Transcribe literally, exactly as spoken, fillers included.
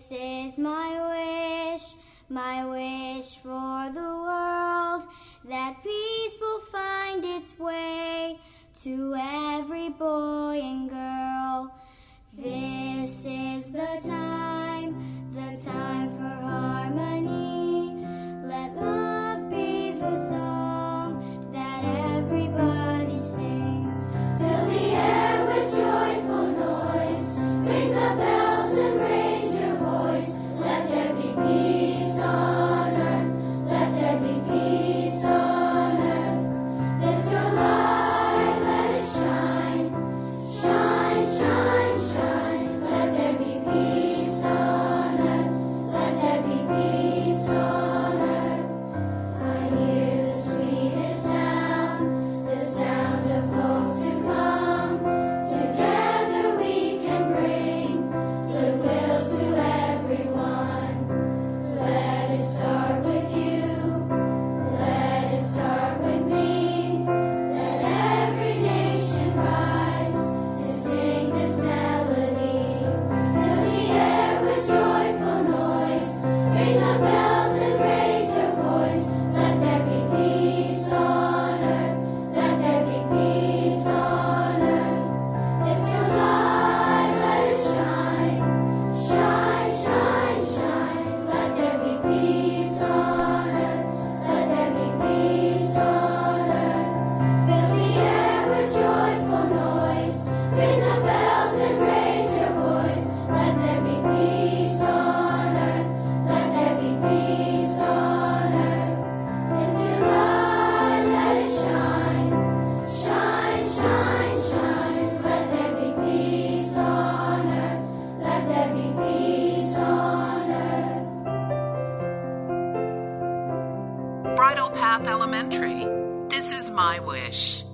This is my wish, my wish for the world, that peace will find its way to every boy and girl. This is the time, the time for harmony. Let love be the song that everybody sings. Fill the air with joyful noise, ring the bells and raise your voice. Let there be peace on earth, let there be peace on earth. Lift your light, let it shine, shine, shine, shine. Let there be peace on earth, let there be peace on earth. I hear the sweetest sound, the sound of hope to come. Together we can bring goodwill to everyone. Let it start with you, let it start with me. Let every nation rise to sing this melody. Fill the air with joyful noise, ring the bells and raise your voice. Let there be peace on earth, let there be peace on earth. Lift your light, let it shine, shine, shine, shine. Let there be peace on earth, let there be peace on earth. Fill the air with joyful noise, ring the bells and raise your voice. Let there be peace on earth, let there be peace on earth. Lift your light, let it shine, shine, shine, shine. Let there be peace on earth, let there be peace on earth. Bridle Path Elementary. This is my wish.